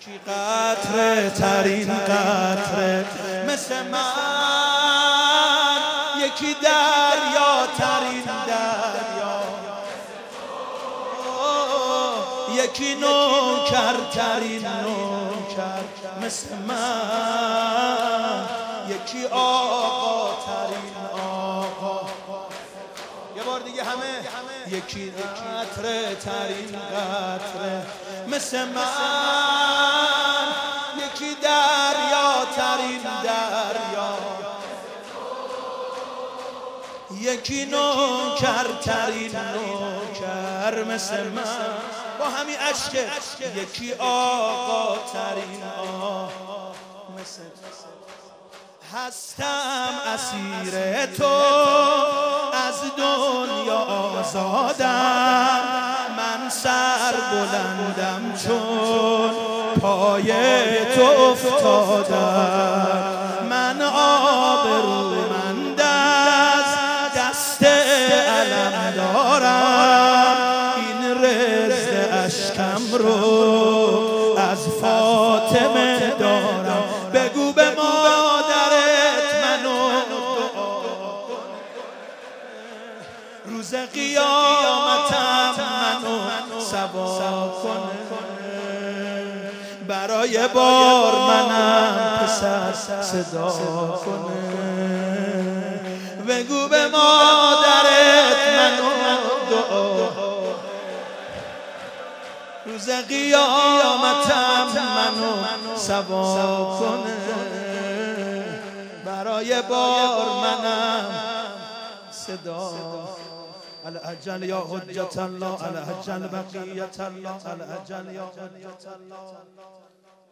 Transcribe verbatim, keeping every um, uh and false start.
یکی قطره ترین قطره مثل من، یکی دریا ترین دریا، یکی نوکر ترین نوکر مثل من، یکی آقا ترین آقا. یه بار دیگه همه. یکی قطره ترین قطره مثل من، یکی دریا ترین دریا، یکی نوکر ترین نوکر مثل من. با همین عشق یکی آقا ترین آقا مثل هستم اسیر تو، از دنیا آزادم، من سر بلندم چون پای تو افتادم، من آبرومند از دست علم دارم، این رزق اشکم رو از فاطمه دارم. بگو به مادرت منو روز قیامتم منو سوا کنه، برای بار منم پسر صدا کنه. بگو به مادرت منو دعا روز قیامتم منو سوا کنه، برای بار منم صدا. الأجل یا حجت الله، الأجل بقیت الله، الأجل یا حجت الله.